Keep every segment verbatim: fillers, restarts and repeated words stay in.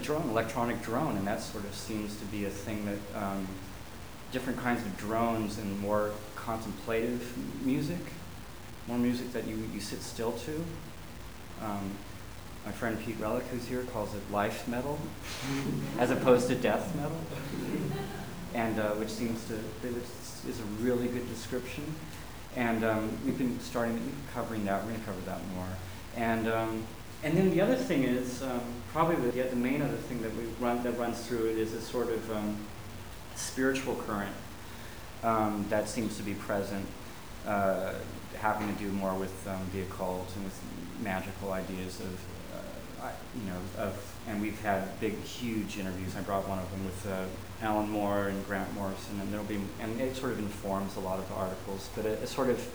drone, electronic drone, and that sort of seems to be a thing that um, different kinds of drones and more contemplative music, more music that you, you sit still to. Um, my friend Pete Relic, who's here, calls it life metal, as opposed to death metal, and uh, which seems to, which is a really good description. And um, we've been starting covering that. We're going to cover that more. And um, and then the other thing is um, probably the, yeah, the main other thing that we run that runs through it is a sort of um, spiritual current um, that seems to be present, uh, having to do more with um, the occult and with magical ideas of uh, I, you know of. And we've had big, huge interviews. I brought one of them with uh, Alan Moore and Grant Morrison, and there'll be, and it sort of informs a lot of the articles. But a, a sort of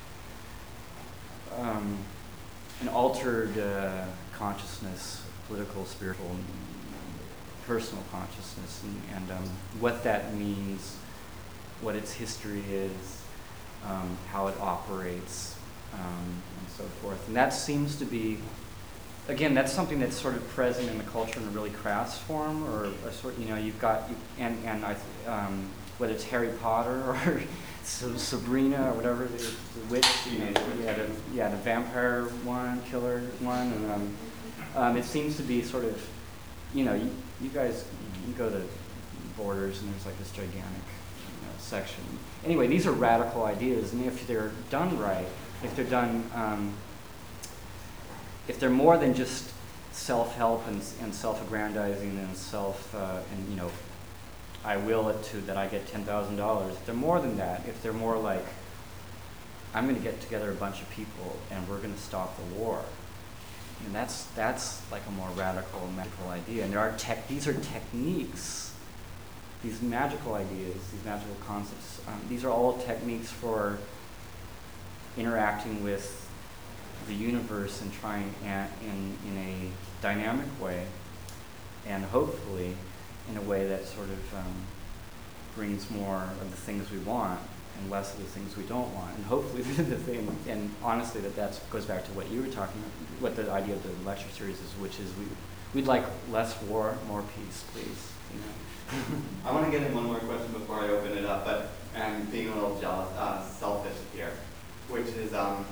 um, an altered uh, consciousness, political, spiritual, and personal consciousness, and, and um, what that means, what its history is, um, how it operates, um, and so forth. And that seems to be. Again, that's something that's sort of present in the culture in a really crass form, or a sort. You know, you've got you, and and I, um, whether it's Harry Potter or Sabrina or whatever, the, the witch. You know, you had a you had a vampire one, killer one, and um, um, it seems to be sort of, you know, you, you guys you go to Borders and there's like this gigantic you know, section. Anyway, these are radical ideas, and if they're done right, if they're done. Um, If they're more than just self-help and, and self-aggrandizing and self, uh, and you know, I will it to that I get ten thousand dollars. If they're more than that, if they're more like, I'm going to get together a bunch of people and we're going to stop the war, and that's that's like a more radical, magical idea. And there are tech; these are techniques. These magical ideas, these magical concepts. Um, these are all techniques for interacting with the universe and trying at, in in a dynamic way, and hopefully in a way that sort of um, brings more of the things we want and less of the things we don't want. And hopefully the thing, and honestly, that that goes back to what you were talking about, what the idea of the lecture series is, which is we we'd like less war, more peace, please. You know. I want to get in one more question before I open it up, but I'm being a little jealous, uh, selfish here, which is. Um,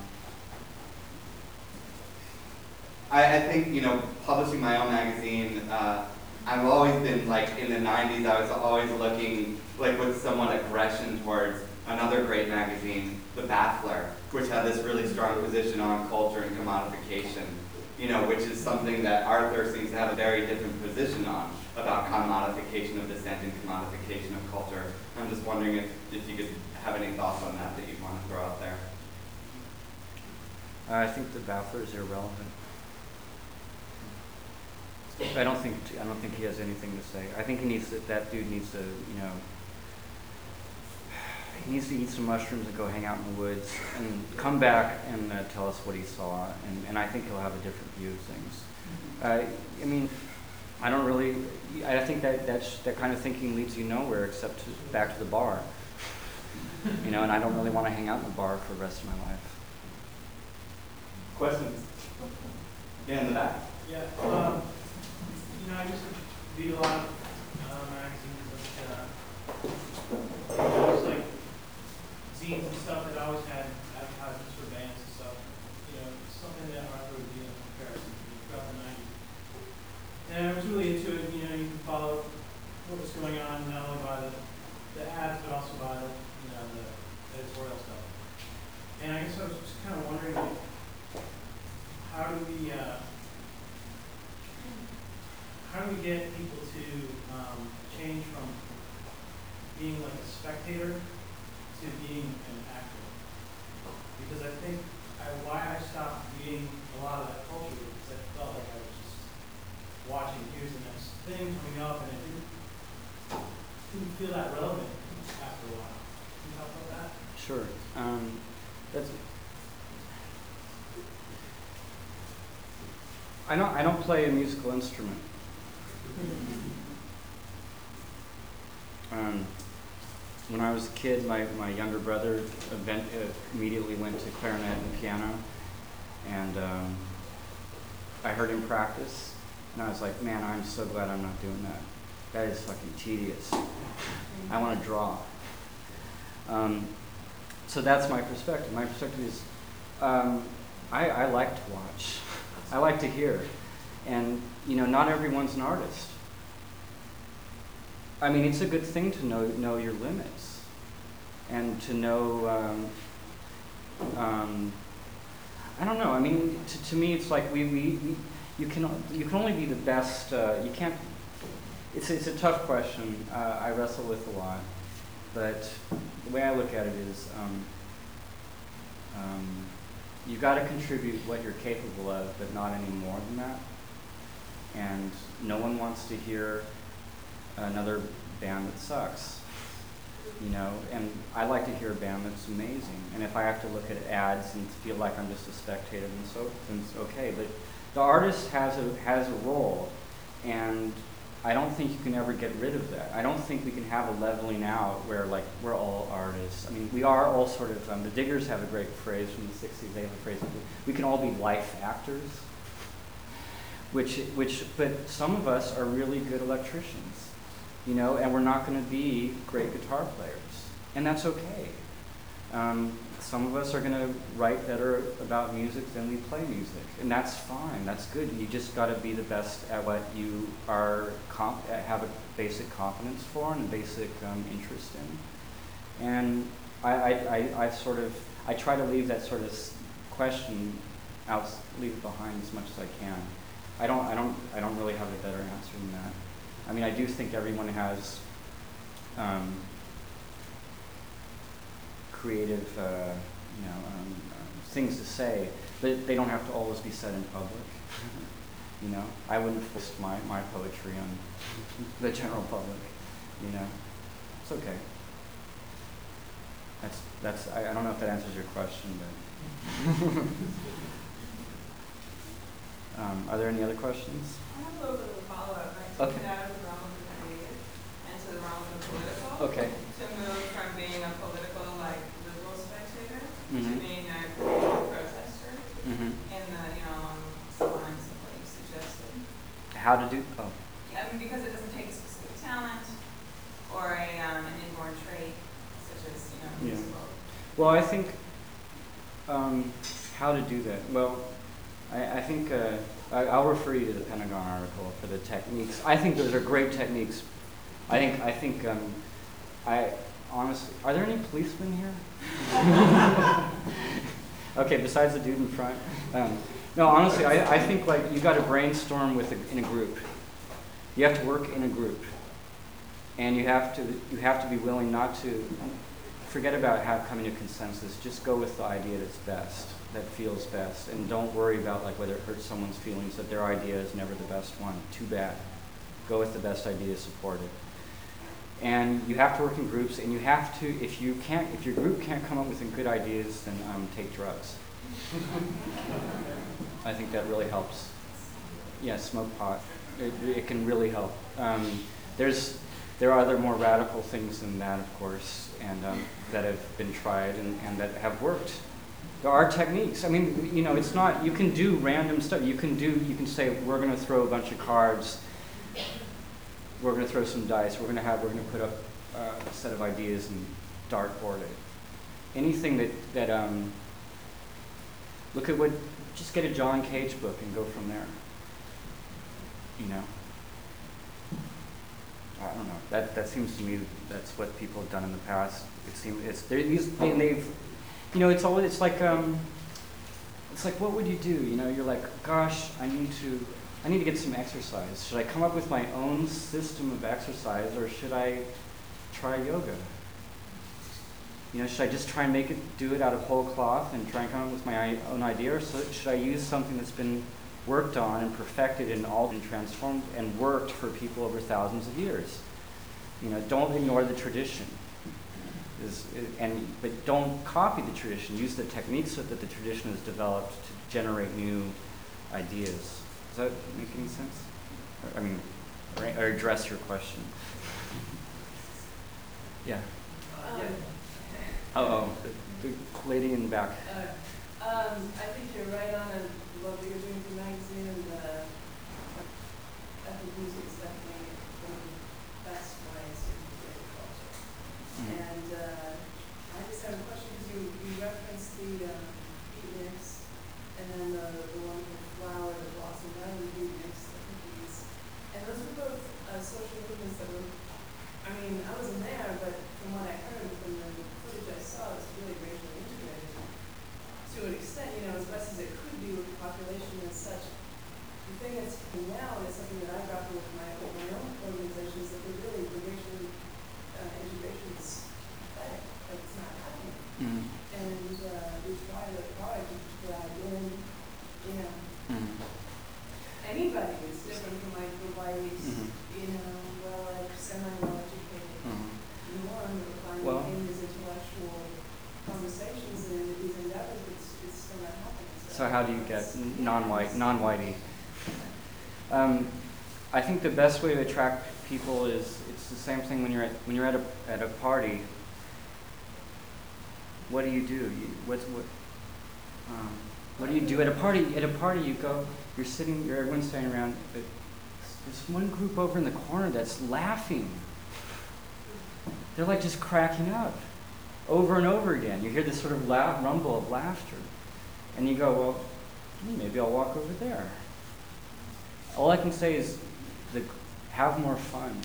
I, I think, you know, publishing my own magazine, uh, I've always been, like, in the nineties, I was always looking, like, with somewhat aggression towards another great magazine, The Baffler, which had this really strong position on culture and commodification, you know, which is something that Arthur seems to have a very different position on, about commodification of dissent and commodification of culture. I'm just wondering if, if you could have any thoughts on that that you'd want to throw out there. Uh, I think The Baffler is irrelevant. I don't think I don't think he has anything to say. I think he needs to, that dude needs to, you know, he needs to eat some mushrooms and go hang out in the woods and come back and uh, tell us what he saw. And, and I think he'll have a different view of things. Uh, I mean, I don't really. I think that that's, that kind of thinking leads you nowhere except to, back to the bar. You know, and I don't really want to hang out in the bar for the rest of my life. Questions? Yeah, in the back. Yeah. Um, You know, I just read a lot of uh, magazines, like, uh, you know, it's like zines and stuff that always had advertisements for bands and stuff. You know, it's something that Arthur would do in comparison to throughout the nineties. And I was really into it. You know, you can follow what was going on not only by the, the ads, but also by the, you know, the editorial stuff. And I guess I was just kind of wondering, like, how do we uh, How do we get people to um, change from being like a spectator to being an actor? Because I think I, why I stopped reading a lot of that culture because I felt like I was just watching, here's the next thing coming up, and it didn't, didn't feel that relevant after a while. Can you talk about that? Sure. Um, that's. I don't. I don't play a musical instrument. Um, when I was a kid, my, my younger brother event, uh, immediately went to clarinet and piano, and um, I heard him practice, And I was like, man, I'm so glad I'm not doing that. That is fucking tedious. I want to draw. Um, so that's my perspective. My perspective is, um, I, I like to watch. I like to hear. And, you know, not everyone's an artist. I mean, it's a good thing to know know your limits. And to know, um, um, I don't know, I mean, to, to me it's like we, we, we you can you can only be the best, uh, you can't, it's, it's a tough question, uh, I wrestle with a lot, but the way I look at it is, um, um, you've got to contribute what you're capable of, but not any more than that, and no one wants to hear another band that sucks. You know, and I like to hear a band that's amazing. And if I have to look at ads and feel like I'm just a spectator, then so then it's okay. But the artist has a has a role, and I don't think you can ever get rid of that. I don't think we can have a leveling out where like we're all artists. I mean, we are all sort of. Um, the Diggers have a great phrase from the sixties. They have a phrase: we can all be life actors. Which which, but some of us are really good electricians. You know, and we're not going to be great guitar players, and that's okay. Um, some of us are going to write better about music than we play music, and that's fine. That's good. You just got to be the best at what you are comp- have a basic competence for and a basic um, interest in. And I, I, I, I sort of I try to leave that sort of question out, leave it behind as much as I can. I don't I don't I don't really have a better answer than that. I mean, I do think everyone has um, creative, uh, you know, um, um, things to say, but they don't have to always be said in public. You know, I wouldn't force my, my poetry on the general public. You know, it's okay. That's that's. I, I don't know if that answers your question, but. um, are there any other questions? I have a little bit of a follow-up. Right? Okay. To get out of the realm of the creative and to the realm of the political. Okay. To move from being a political, like, liberal spectator Mm-hmm. to being a creative protester Mm-hmm. in the, you know, um, lines of what you suggested. How to do? Oh. Yeah, I mean, because it doesn't take specific talent or a, um, an inborn trait, such as, you know, Yeah. musical. Well, I think um, how to do that. Well, I, I think uh, I, I'll refer you to the Pentagon article for the techniques. I think those are great techniques. I think I think um, I honestly. Are there any policemen here? Okay, besides the dude in front. Um, no, honestly, I, I think like you got to brainstorm with a, in a group. You have to work in a group, and you have to you have to be willing not to forget about how coming to consensus. Just go with the idea that's best, that feels best, and don't worry about like whether it hurts someone's feelings that their idea is never the best one. Too bad. Go with the best idea, support it. And you have to work in groups, and you have to, if you can't, if your group can't come up with good ideas, then um, take drugs. I think that really helps. Yeah, smoke pot. It, it can really help. Um, there's, there are other more radical things than that, of course, and um, that have been tried and, and that have worked. There are techniques. I mean, you know, it's not, you can do random stuff. You can do, you can say, we're going to throw a bunch of cards. We're going to throw some dice. We're going to have, we're going to put up uh, a set of ideas and dartboard it. Anything that, that um, look at what, just get a John Cage book and go from there. You know? I don't know. That that seems to me that's what people have done in the past. It seems it's these and they've, you know, it's always it's like um, it's like what would you do? You know, you're like, gosh, I need to. I need to get some exercise. Should I come up with my own system of exercise, or should I try yoga? You know, should I just try and make it, do it out of whole cloth and try and come up with my own idea, or so, should I use something that's been worked on and perfected and all and transformed and worked for people over thousands of years? You know, don't ignore the tradition. Is, and but don't copy the tradition. Use the techniques that the tradition has developed to generate new ideas. Does that make any sense? Or, I mean, or, or address your question. Yeah. Um, Oh, oh, the, the lady in the back. Uh, um, I think you're right on in what you're doing for magazine and uh, music is definitely one of the best ways to integrate culture. Mhm. And uh, I just have a question because you, you referenced the uh, beatniks and then the, the wonderful flower that blossomed out of the beatniks, the cookies. And those were both uh, social movements that were, I mean, I wasn't there, but from what I heard from the footage I saw, it's really racially integrated to an extent, you know, as best as it could be with the population and such. The thing that's happening now is something that I grapple with my, with my own organization is that they're really, the racial uh, integration is pathetic, like it's not happening. Mhm. And uh, we try to hard to drag in, you know, Mhm. anybody who's different from like the white, Mhm. you know, well, like semi-well-educated Mhm. norm that we're finding Well- in these intellectual conversations and in these endeavors, it's, it's still not happening. So how do you get it's- n- yeah, non-white, it's- non-whitey? Um, I think the best way to attract people is it's the same thing when you're at when you're at a at a party. What do you do? You, what's what? Um, what do you do at a party? At a party, you go. You're sitting. You're everyone's standing around. But there's one group over in the corner that's laughing. They're like just cracking up, over and over again. You hear this sort of loud rumble of laughter, and you go, well, hmm, maybe I'll walk over there. All I can say is, the, have more fun.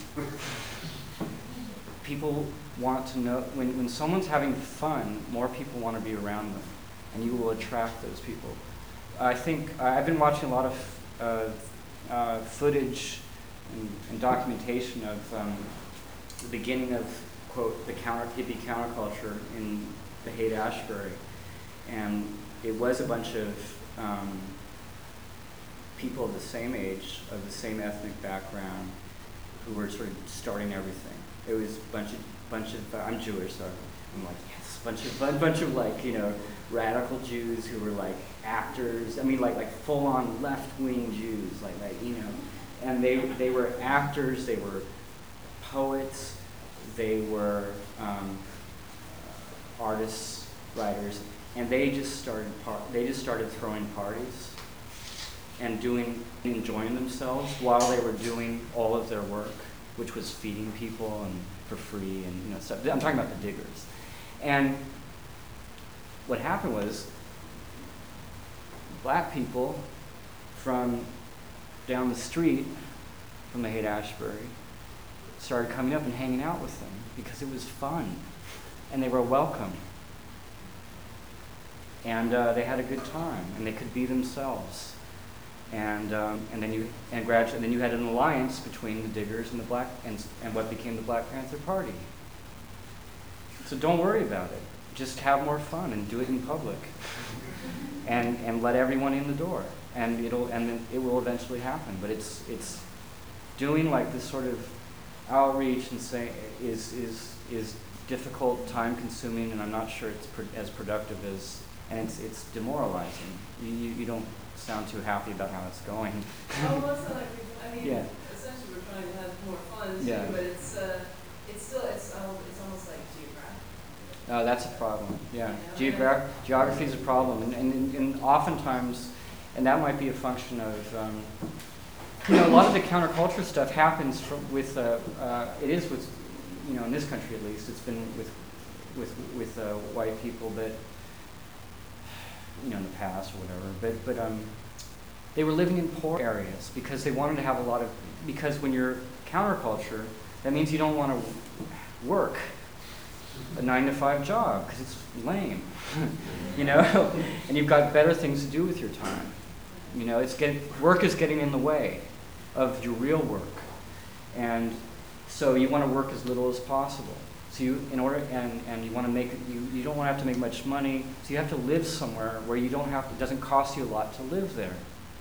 People want to know, when, when someone's having fun, more people want to be around them, and you will attract those people. I think, I've been watching a lot of uh, uh, footage and, and documentation of um, the beginning of, quote, the counter, hippie counterculture in the Haight-Ashbury. And it was a bunch of um, people of the same age, of the same ethnic background, who were sort of starting everything. It was a bunch of, bunch of uh, I'm Jewish, so I'm like, yes, bunch of, a bunch of like, you know, radical Jews who were like actors. I mean, like like full-on left-wing Jews, like like you know, and they they were actors, they were poets, they were um, artists, writers, and they just started par- they just started throwing parties and doing, enjoying themselves while they were doing all of their work, which was feeding people and for free and you know stuff. I'm talking about the diggers. And what happened was, black people from down the street from the Haight-Ashbury started coming up and hanging out with them because it was fun and they were welcome. And uh, they had a good time and they could be themselves. And um, and then you and gradually and then you had an alliance between the diggers and the black and and what became the Black Panther Party. So don't worry about it. Just have more fun and do it in public, and and let everyone in the door, and it'll and then it will eventually happen. But it's it's doing like this sort of outreach and say is is is difficult, time consuming, and I'm not sure it's pro- as productive as and it's it's demoralizing. You, you you don't sound too happy about how it's going. Oh, well, it's not like we, I mean, Yeah. essentially we're trying to have more fun, Yeah. too, but it's, uh, it's still, it's, uh, it's almost like geographic. Uh, that's a problem. Yeah, Yeah. Geogra- geography is a problem, and, and and oftentimes, and that might be a function of. Um, You know, a lot of the counterculture stuff happens from, with, uh, uh, it is with, you know, in this country at least, it's been with, with, with uh, white people, but, you know, in the past or whatever, but, but um, they were living in poor areas because they wanted to have a lot of, because when you're counterculture, that means you don't want to work a nine to five job because it's lame, you know, and you've got better things to do with your time. You know, it's get, work is getting in the way of your real work, and so you want to work as little as possible. So you, in order, and, and you want to make, you, you don't want to have to make much money, so you have to live somewhere where you don't have, it doesn't cost you a lot to live there.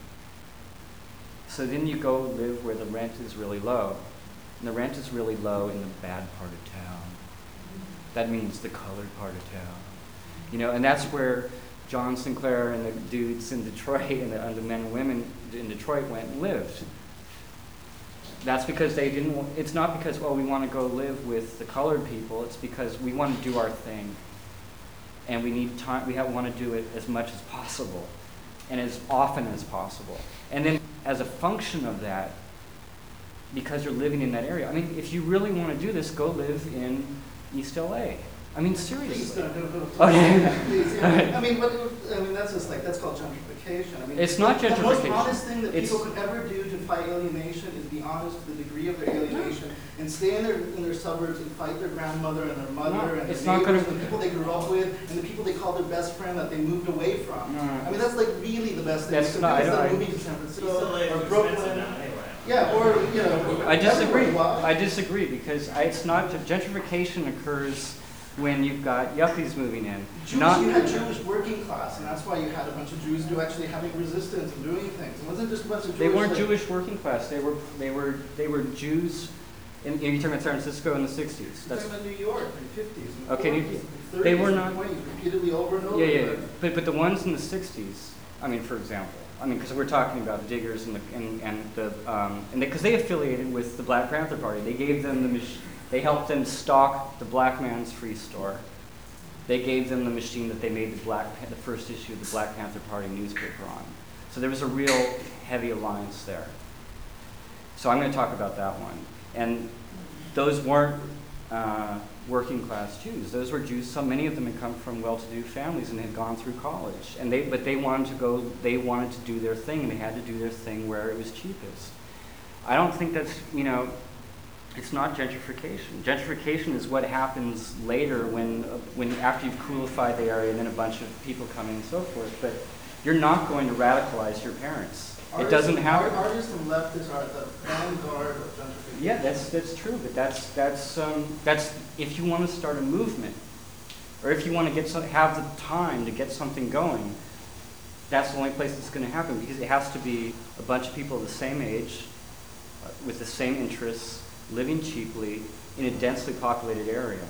So then you go live where the rent is really low, and the rent is really low in the bad part of town. That means the colored part of town. You know, and that's where John Sinclair and the dudes in Detroit and the, and the men and women in Detroit went and lived. That's because they didn't, wa- it's not because, well, we want to go live with the colored people. It's because we want to do our thing. And we need time, we have, want to do it as much as possible and as often as possible. And then as a function of that, because you're living in that area. I mean, if you really want to do this, go live in East L A. I mean, Please seriously. don't, don't, don't. Okay. Please, yeah. I mean, what, I mean, that's just like, that's called gentrification. I mean, It's not The most gentrification. honest thing that It's- people could ever do to fight alienation is be honest with the degree of their alienation and stay in their, in their suburbs and fight their grandmother and their mother No, and it's their not neighbors gonna- and the people they grew up with and the people they call their best friend that they moved away from. No. I mean, that's like really the best thing That's you can not- do I instead of don't- moving to San East Francisco L A is or expensive Brooklyn. now anyway. Yeah, or, you know. I disagree. everywhere. Why? I disagree because I, it's not, gentrification occurs when you've got yuppies moving in. Jews, Not, you had Jewish working class, and that's why you had a bunch of Jews do actually having resistance and doing things. It wasn't just a bunch of Jewish. they weren't like- Jewish working class. They were, they were, they were Jews. In, you're talking about San Francisco in the sixties. You're That's talking about New York in the fifties and Okay, forties New- and thirties they were and not- twenties, repeatedly over and over. yeah, yeah. again. But but the ones in the sixties. I mean, for example. I mean, because we're talking about diggers and the and, and the um, and because they, they affiliated with the Black Panther Party. They gave them the mach- they helped them stock the Black Man's Free Store. They gave them the machine that they made the Black the first issue of the Black Panther Party newspaper on. So there was a real heavy alliance there. So I'm going to talk about that one. And those weren't uh, working class Jews. Those were Jews. So many of them had come from well-to-do families and had gone through college. And they but they wanted to go. They wanted to do their thing, and they had to do their thing where it was cheapest. I don't think that's you know. It's not gentrification. Gentrification is what happens later when, uh, when after you've coolified the area and then a bunch of people come in and so forth. But you're not going to radicalize your parents. It Artists doesn't and- happen. art- Artists and leftists are at the vanguard of gentrification. Yeah, that's that's true. But that's that's um, that's if you want to start a movement, or if you want to get some, have the time to get something going, that's the only place it's going to happen because it has to be a bunch of people of the same age, uh, with the same interests, living cheaply in a densely populated area.